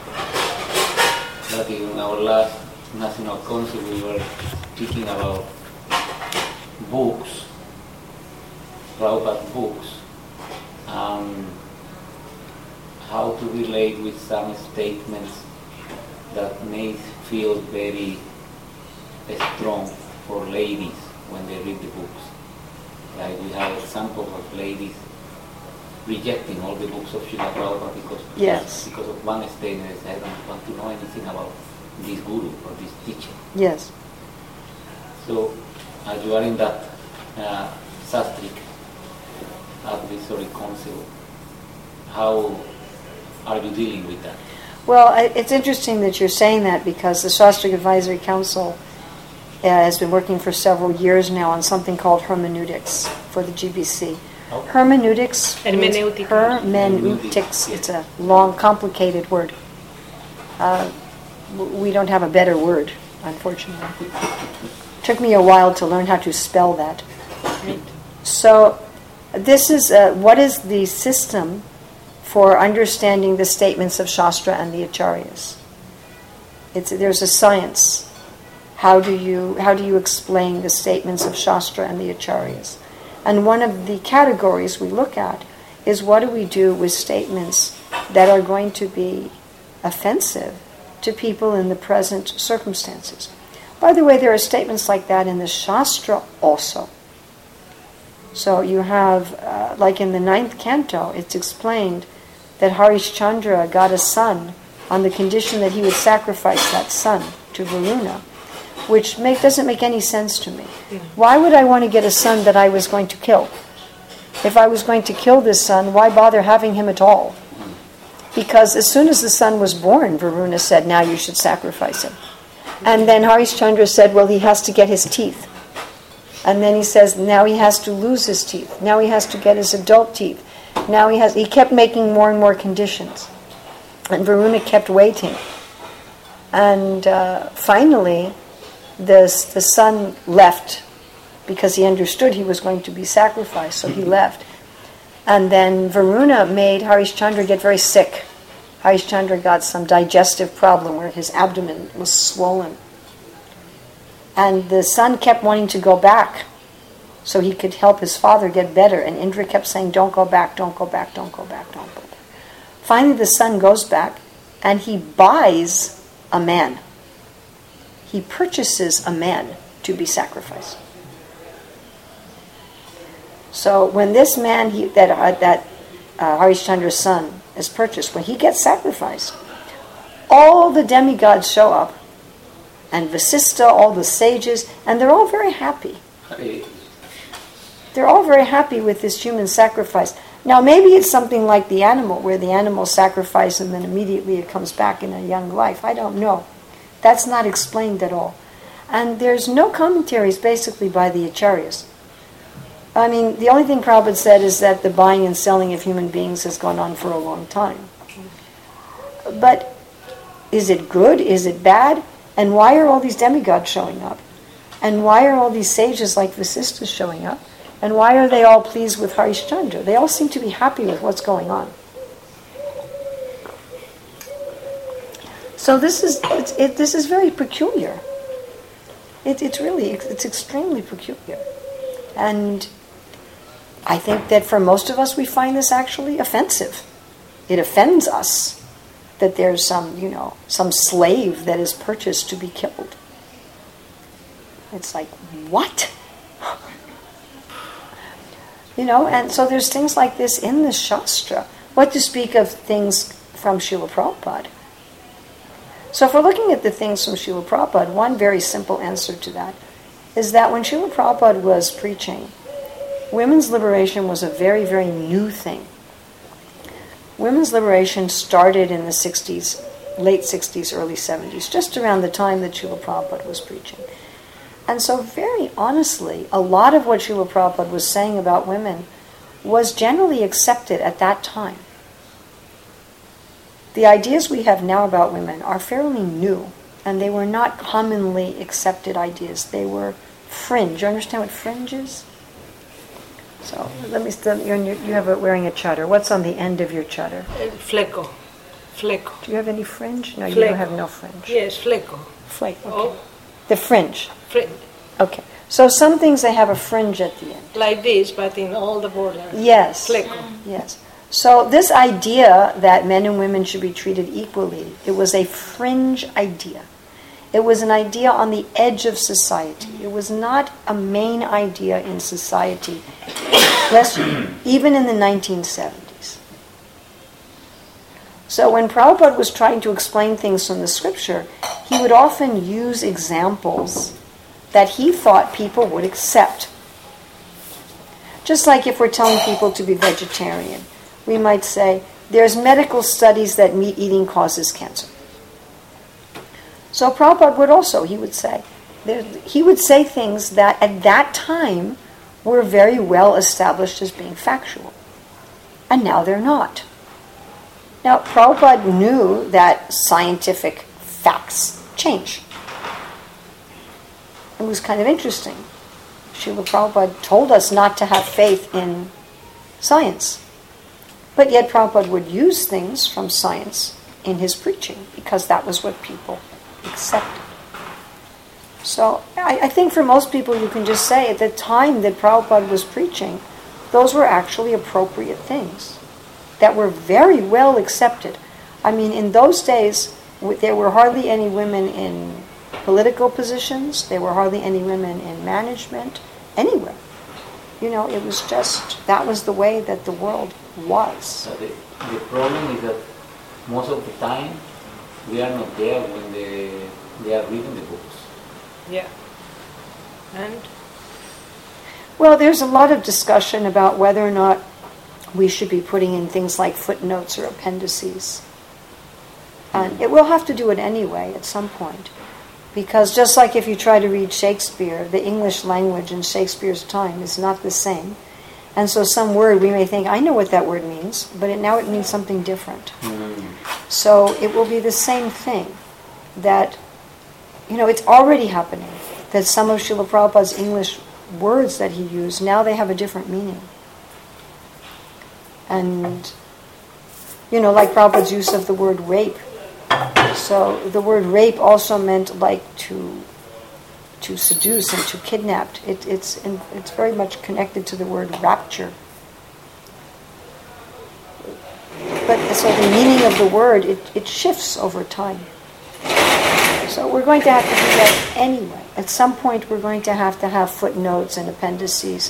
But in our last National Council we were speaking about books, Prabhupada books, um, how to relate with some statements that may feel very strong for ladies when they read the books. Like we have examples of ladies rejecting all the books of Srila Prabhupada because, yes. because of one statement. They say, I don't want to know anything about this guru or this teacher. Yes. So, as you are in that uh, Sastric Advisory Council, how are you dealing with that? Well, it's interesting that you're saying that because the Shastric Advisory Council uh, has been working for several years now on something called hermeneutics for the G B C. Okay. Hermeneutics. Hermeneutics. Hermeneutics. It's a long, complicated word. Uh, we don't have a better word, unfortunately. It took me a while to learn how to spell that. Right. So, this is uh, what is the system for understanding the statements of Shastra and the Acharyas. It's, there's a science. How do you how do you explain the statements of Shastra and the Acharyas? And one of the categories we look at is what do we do with statements that are going to be offensive to people in the present circumstances. By the way, there are statements like that in the Shastra also. So you have, uh, like in the ninth canto, it's explained that Harishchandra got a son on the condition that he would sacrifice that son to Varuna, which make, doesn't make any sense to me. Yeah. Why would I want to get a son that I was going to kill? If I was going to kill this son, why bother having him at all? because as soon as the son was born, Varuna said, now you should sacrifice him. And then Harishchandra said, well, he has to get his teeth. And then he says, now he has to lose his teeth. Now he has to get his adult teeth. Now he has, he kept making more and more conditions. And Varuna kept waiting. And uh, finally, the, the son left because he understood he was going to be sacrificed, so he left. And then Varuna made Harishchandra get very sick. Harishchandra got some digestive problem where his abdomen was swollen. And the son kept wanting to go back so he could help his father get better. And Indra kept saying, don't go back, don't go back, don't go back, don't go back. Finally, the son goes back and he buys a man. He purchases a man to be sacrificed. So when this man, he, that, uh, that uh, Harishchandra's son is purchased, when he gets sacrificed, all the demigods show up, and Vasistha, all the sages, and they're all very happy. They're all very happy with this human sacrifice. Now maybe it's something like the animal, where the animal sacrifice and then immediately it comes back in a young life. I don't know. That's not explained at all. And there's no commentaries basically by the Acharyas. I mean, the only thing Prabhupada said is that the buying and selling of human beings has gone on for a long time. But is it good? Is it bad? And why are all these demigods showing up? And why are all these sages like Vasistha showing up? And why are they all pleased with Harishchandra? They all seem to be happy with what's going on. So this is it's, it, this is very peculiar. It, it's really it's extremely peculiar, and I think that for most of us we find this actually offensive. It offends us that there's some, you know, some slave that is purchased to be killed. It's like, what? You know, and so there's things like this in the Shastra. What to speak of things from Srila Prabhupada? So if we're looking at the things from Srila Prabhupada, one very simple answer to that is that when Srila Prabhupada was preaching, women's liberation was a very, very new thing. Women's liberation started in the sixties, late sixties, early seventies, just around the time that Srila Prabhupada was preaching. And so very honestly, a lot of what Srila Prabhupada was saying about women was generally accepted at that time. The ideas we have now about women are fairly new, and they were not commonly accepted ideas. They were fringe. You understand what fringe is? So let me. You're, you have a, wearing a chadar. What's on the end of your chadar? Uh, fleco, fleco. Do you have any fringe? No, Fleco. You don't have no fringe. Yes, fleco. Flake. Okay. Oh. The fringe. Fringe. Okay. So some things they have a fringe at the end. Like this, but in all the borders. Yes. Fleco. Yes. So this idea that men and women should be treated equally, it was a fringe idea. It was an idea on the edge of society. It was not a main idea in society, even in the nineteen seventies. So when Prabhupada was trying to explain things from the scripture, he would often use examples that he thought people would accept. Just like if we're telling people to be vegetarian, we might say, there's medical studies that meat eating causes cancer. So Prabhupada would also, he would say, there, he would say things that at that time were very well established as being factual. And now they're not. Now, Prabhupada knew that scientific facts change. It was kind of interesting. Srila Prabhupada told us not to have faith in science. But yet Prabhupada would use things from science in his preaching because that was what people accepted. So I, I think for most people you can just say at the time that Prabhupada was preaching, those were actually appropriate things that were very well accepted. I mean, in those days, there were hardly any women in political positions. There were hardly any women in management, anywhere. You know, it was just, that was the way that the world was. So the, the problem is that most of the time we are not there when they, they are reading the books. Yeah. And? Well, there's a lot of discussion about whether or not we should be putting in things like footnotes or appendices. And it will have to do it anyway at some point. Because just like if you try to read Shakespeare, the English language in Shakespeare's time is not the same. And so some word we may think, I know what that word means, but it, now it means something different. Mm. So it will be the same thing. That, you know, it's already happening. That some of Srila Prabhupada's English words that he used, now they have a different meaning. And, you know, like Prabhupada's use of the word rape. So the word rape also meant like to to seduce and to kidnap. It, it's in, it's very much connected to the word rapture. But so the meaning of the word, it, it shifts over time. So we're going to have to do that anyway. At some point we're going to have to have footnotes and appendices.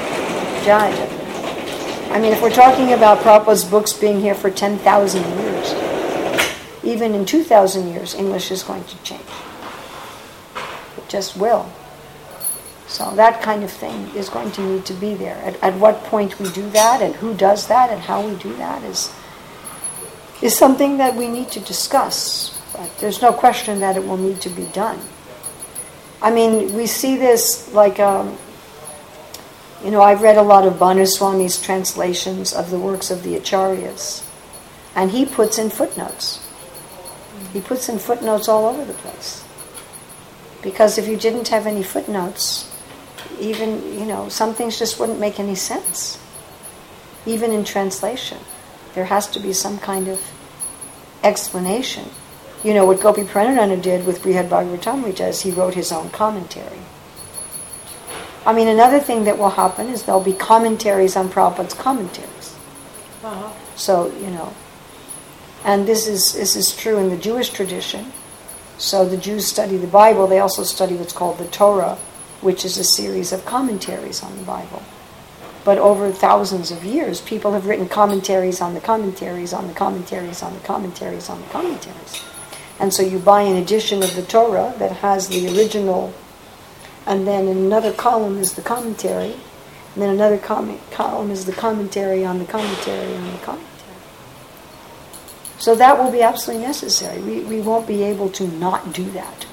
I mean, if we're talking about Prabhupada's books being here for ten thousand years, even in two thousand years, English is going to change. It just will. So that kind of thing is going to need to be there. At, at what point we do that, and who does that, and how we do that is, is something that we need to discuss. But there's no question that it will need to be done. I mean, we see this like, um, you know, I've read a lot of Bhanuswami's translations of the works of the Acharyas. And he puts in footnotes. He puts in footnotes all over the place. Because if you didn't have any footnotes, even, you know, some things just wouldn't make any sense. Even in translation. There has to be some kind of explanation. You know, what Gopi Pranananda did with Brihad Bhagavatamrita is he wrote his own commentary. I mean, another thing that will happen is there'll be commentaries on Prabhupada's commentaries. Uh-huh. So, you know, and this is this is true in the Jewish tradition. So the Jews study the Bible. They also study what's called the Torah, which is a series of commentaries on the Bible. But over thousands of years, people have written commentaries on the commentaries on the commentaries on the commentaries on the commentaries. And so you buy an edition of the Torah that has the original, and then in another column is the commentary, and then another com- column is the commentary on the commentary on the commentary. So that will be absolutely necessary. We we won't be able to not do that.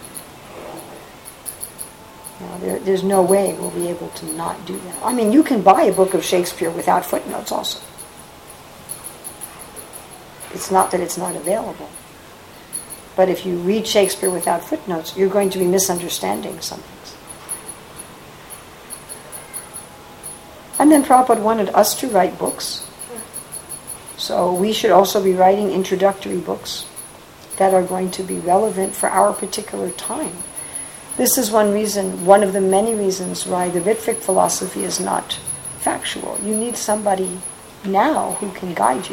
You know, there, there's no way we'll be able to not do that. I mean, you can buy a book of Shakespeare without footnotes also. It's not that it's not available. But if you read Shakespeare without footnotes, you're going to be misunderstanding some things. And then Prabhupada wanted us to write books. So we should also be writing introductory books that are going to be relevant for our particular time. This is one reason, one of the many reasons why the Ritvic philosophy is not factual. You need somebody now who can guide you.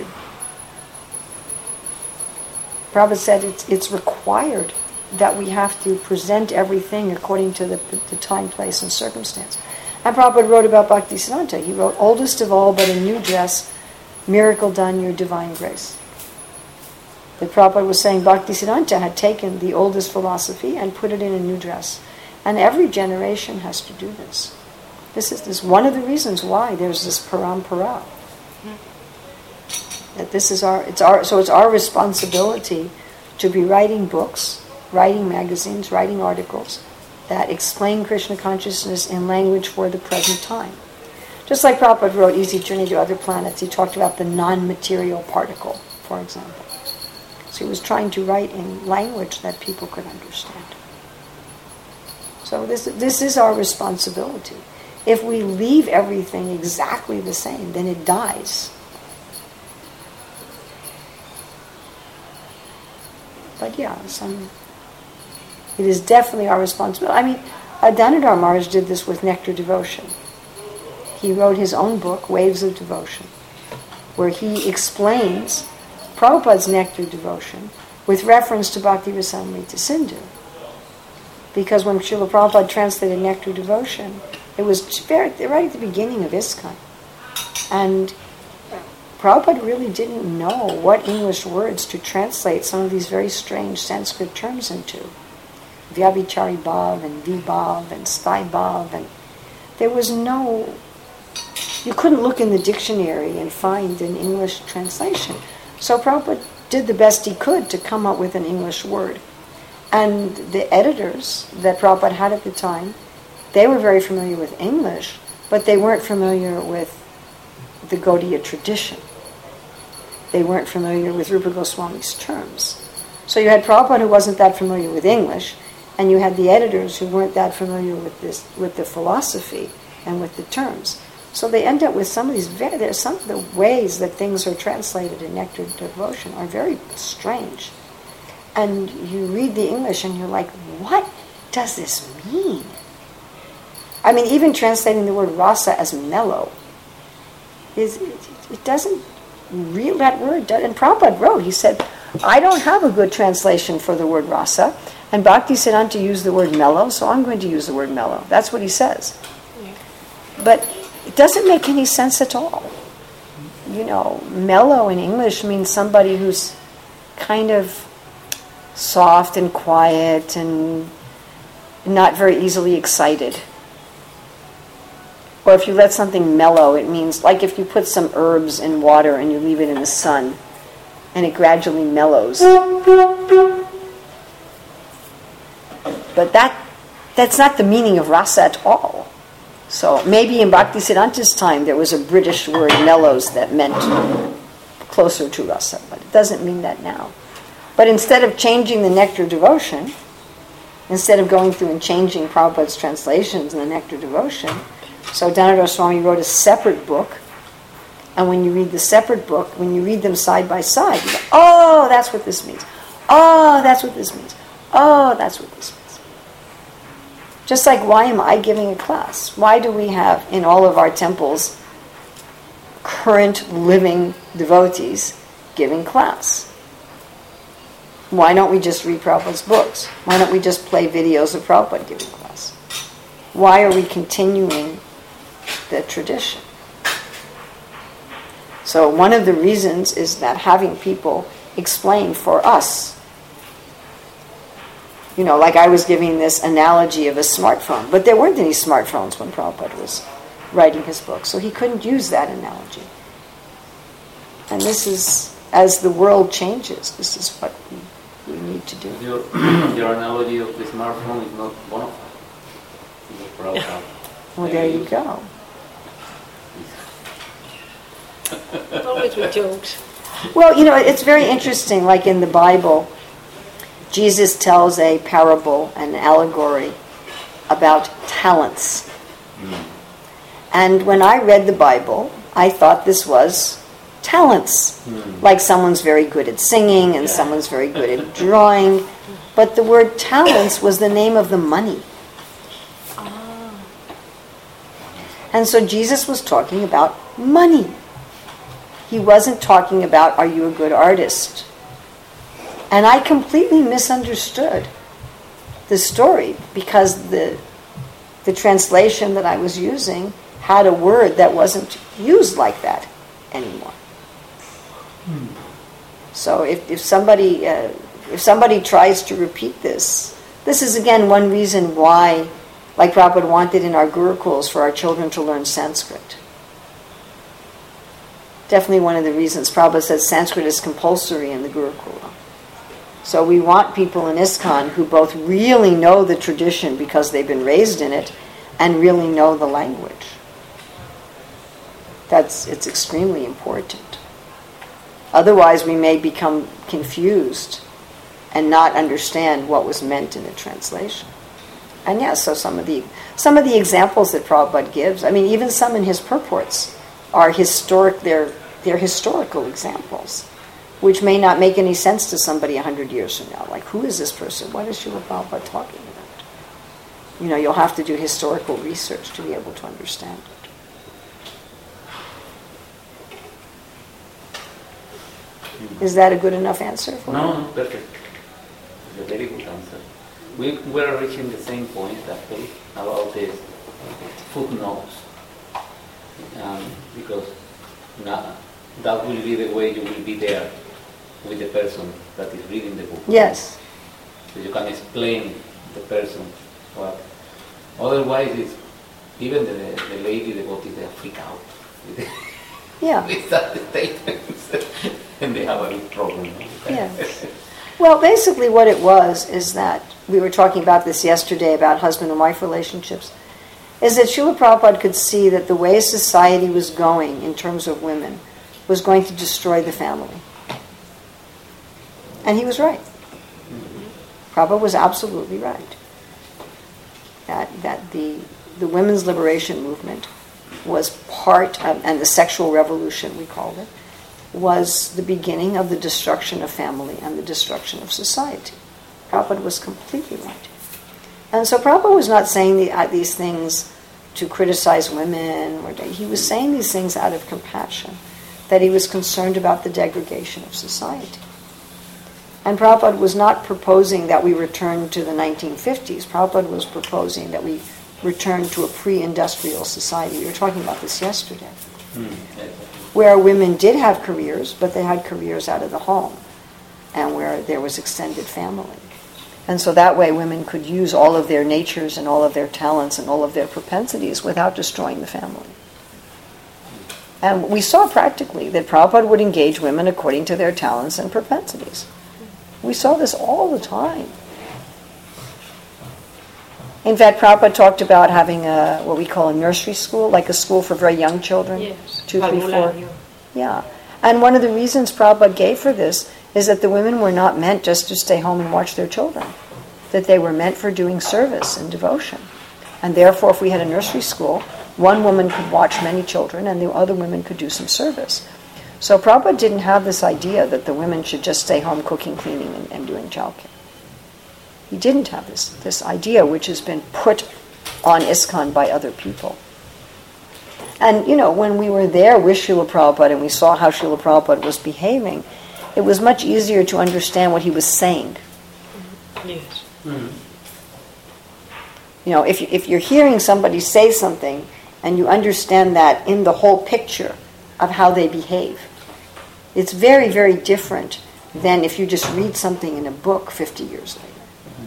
Prabhupada said it's, it's required that we have to present everything according to the, the time, place, and circumstance. And Prabhupada wrote about Bhaktisiddhanta. He wrote, oldest of all but a new dress, miracle done, your divine grace. The Prabhupada was saying Bhaktisiddhanta had taken the oldest philosophy and put it in a new dress. And every generation has to do this. This is this one of the reasons why there's this parampara. That this is our, it's our, so it's our responsibility to be writing books, writing magazines, writing articles that explain Krishna consciousness in language for the present time. Just like Prabhupada wrote Easy Journey to Other Planets, he talked about the non-material particle, for example. So he was trying to write in language that people could understand. So this this is our responsibility. If we leave everything exactly the same, then it dies. But yeah, some, it is definitely our responsibility. I mean, Danadhar Maharaj did this with Nectar Devotion. He wrote his own book, Waves of Devotion, where he explains Prabhupada's Nectar Devotion with reference to Bhakti Rasamrita Sindhu. Because when Srila Prabhupada translated Nectar Devotion, it was very, right at the beginning of ISKCON. And Prabhupada really didn't know what English words to translate some of these very strange Sanskrit terms into. Vyabhichari bhav and vibhav and sthai bhav, and there was no, you couldn't look in the dictionary and find an English translation. So Prabhupada did the best he could to come up with an English word. And the editors that Prabhupada had at the time, they were very familiar with English, but they weren't familiar with the Gaudiya tradition. They weren't familiar with Rupa Goswami's terms. So you had Prabhupada who wasn't that familiar with English, and you had the editors who weren't that familiar with this, with the philosophy and with the terms. So they end up with some of these very, there's some of the ways that things are translated in Nectar Devotion are very strange. And you read the English and you're like, what does this mean? I mean, even translating the word rasa as mellow, is it, it doesn't, real that word, and Prabhupada wrote, he said, I don't have a good translation for the word rasa, and Bhaktisiddhanta used the word mellow, so I'm going to use the word mellow. That's what he says. Yeah. But it doesn't make any sense at all. You know, mellow in English means somebody who's kind of soft and quiet and not very easily excited. Or if you let something mellow, it means like if you put some herbs in water and you leave it in the sun and it gradually mellows. But that that's not the meaning of rasa at all. So maybe in Bhaktisiddhanta's time there was a British word, mellows, that meant closer to rasa, but it doesn't mean that now. But instead of changing the Nectar Devotion, instead of going through and changing Prabhupada's translations in the Nectar Devotion, so Dhanadhara Swami wrote a separate book, and when you read the separate book, when you read them side by side, you go, oh, that's what this means. Oh, that's what this means. Oh, that's what this means. Just like, why am I giving a class? Why do we have in all of our temples current living devotees giving class? Why don't we just read Prabhupada's books? Why don't we just play videos of Prabhupada giving class? Why are we continuing the tradition? So one of the reasons is that having people explain for us. You know, like I was giving this analogy of a smartphone, but there weren't any smartphones when Prabhupada was writing his book, so he couldn't use that analogy. And this is, as the world changes, this is what we, we need to do. Your, your analogy of the smartphone is not bona fide. Well, there you go. Always with jokes. Well, you know, it's very interesting, like in the Bible, Jesus tells a parable, an allegory, about talents. Mm. And when I read the Bible, I thought this was talents. Mm. Like someone's very good at singing and yeah. someone's very good at drawing. But the word talents was the name of the money. Ah. And so Jesus was talking about money. He wasn't talking about, are you a good artist? And I completely misunderstood the story because the the translation that I was using had a word that wasn't used like that anymore. Hmm. So if, if somebody uh, if somebody tries to repeat this, this is again one reason why, like Prabhupada wanted in our Gurukuls for our children to learn Sanskrit. Definitely one of the reasons Prabhupada says Sanskrit is compulsory in the Gurukula. So we want people in ISKCON who both really know the tradition because they've been raised in it and really know the language. That's, it's extremely important. Otherwise we may become confused and not understand what was meant in the translation. And yes, so some of the some of the examples that Prabhupada gives, I mean even some in his purports are historic, they're, they're historical examples, which may not make any sense to somebody a hundred years from now. Like, who is this person? What is Srila Prabhupada talking about? You know, you'll have to do historical research to be able to understand it. Mm-hmm. Is that a good enough answer for no, you? No, perfect. It's a very good answer. We were reaching the same point, actually, about the footnotes. Um, because now, that will be the way you will be there with the person that is reading the book. Yes. So you can explain the person what. Otherwise, it's, even the, the lady devotee, they freak out. Yeah. with that statements, and they have a big problem. Yes. Well, basically what it was is that, we were talking about this yesterday about husband and wife relationships, is that Srila Prabhupada could see that the way society was going in terms of women was going to destroy the family. And he was right. Prabhupada was absolutely right. That, that the, the women's liberation movement was part of, and the sexual revolution, we called it, was the beginning of the destruction of family and the destruction of society. Prabhupada was completely right. And so Prabhupada was not saying the, uh, these things to criticize women. Or to, he was saying these things out of compassion, that he was concerned about the degradation of society. And Prabhupada was not proposing that we return to the nineteen fifties. Prabhupada was proposing that we return to a pre-industrial society. We were talking about this yesterday. Mm, where women did have careers, but they had careers out of the home, and where there was extended family. And so that way women could use all of their natures and all of their talents and all of their propensities without destroying the family. And we saw practically that Prabhupada would engage women according to their talents and propensities. We saw this all the time. In fact, Prabhupada talked about having a, what we call a nursery school, like a school for very young children. Yes. Two, three, four. Yeah. And one of the reasons Prabhupada gave for this is that the women were not meant just to stay home and watch their children. That they were meant for doing service and devotion. And therefore, if we had a nursery school, one woman could watch many children and the other women could do some service. So Prabhupada didn't have this idea that the women should just stay home cooking, cleaning, and, and doing childcare. He didn't have this, this idea, which has been put on ISKCON by other people. And, you know, when we were there with Srila Prabhupada and we saw how Srila Prabhupada was behaving, it was much easier to understand what he was saying. Yes. Mm-hmm. You know, if, you, if you're hearing somebody say something and you understand that in the whole picture of how they behave, it's very, very different than if you just read something in a book fifty years later.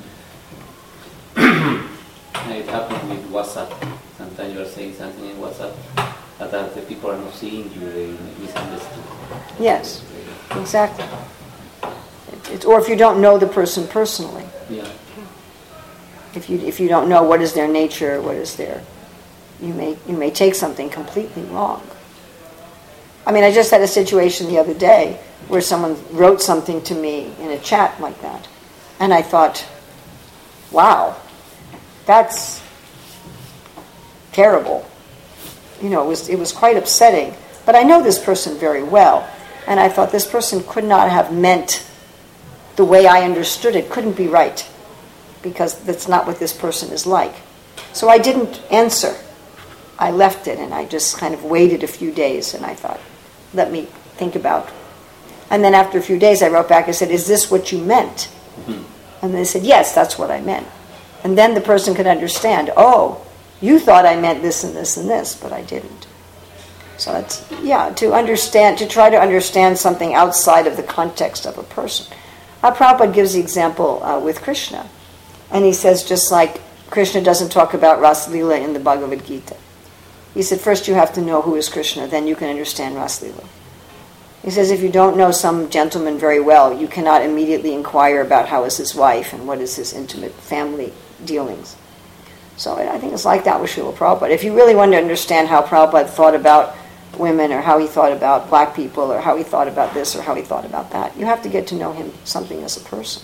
It happens with WhatsApp. Sometimes you are saying something in WhatsApp that the people are not seeing you, they misunderstood. Yes, exactly. It, it, or if you don't know the person personally. Yeah. If you if you don't know what is their nature, what is their, you may you may take something completely wrong. I mean, I just had a situation the other day where someone wrote something to me in a chat like that, and I thought, wow, that's terrible. You know, it was it was quite upsetting. But I know this person very well, and I thought this person could not have meant the way I understood it, couldn't be right, because that's not what this person is like. So I didn't answer. I left it, and I just kind of waited a few days, and I thought, let me think about it. And then after a few days, I wrote back and said, is this what you meant? Mm-hmm. And they said, yes, that's what I meant. And then the person could understand, oh, you thought I meant this and this and this, but I didn't. So it's, yeah, to understand, to try to understand something outside of the context of a person. Uh, Prabhupada gives the example uh, with Krishna. And he says, just like Krishna doesn't talk about Rasa Lila in the Bhagavad Gita. He said, first you have to know who is Krishna, then you can understand Rasa Lila. He says, if you don't know some gentleman very well, you cannot immediately inquire about how is his wife and what is his intimate family dealings. So I think it's like that with Srila Prabhupada. If you really want to understand how Prabhupada thought about women, or how he thought about black people, or how he thought about this, or how he thought about that, you have to get to know him something as a person.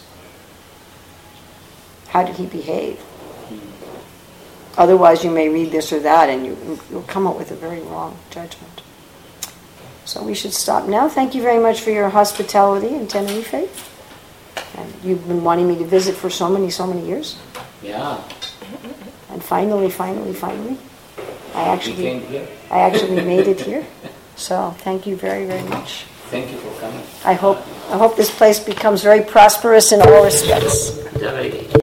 How did he behave? Otherwise you may read this or that and you, you'll come up with a very wrong judgment. So we should stop now. Thank you very much for your hospitality in Tenerife. And you've been wanting me to visit for so many, so many years. Yeah. And finally, finally, finally, I actually, came here. I actually made it here. So thank you very, very much. Thank you for coming. I hope, I hope this place becomes very prosperous in all respects. Yeah, very good.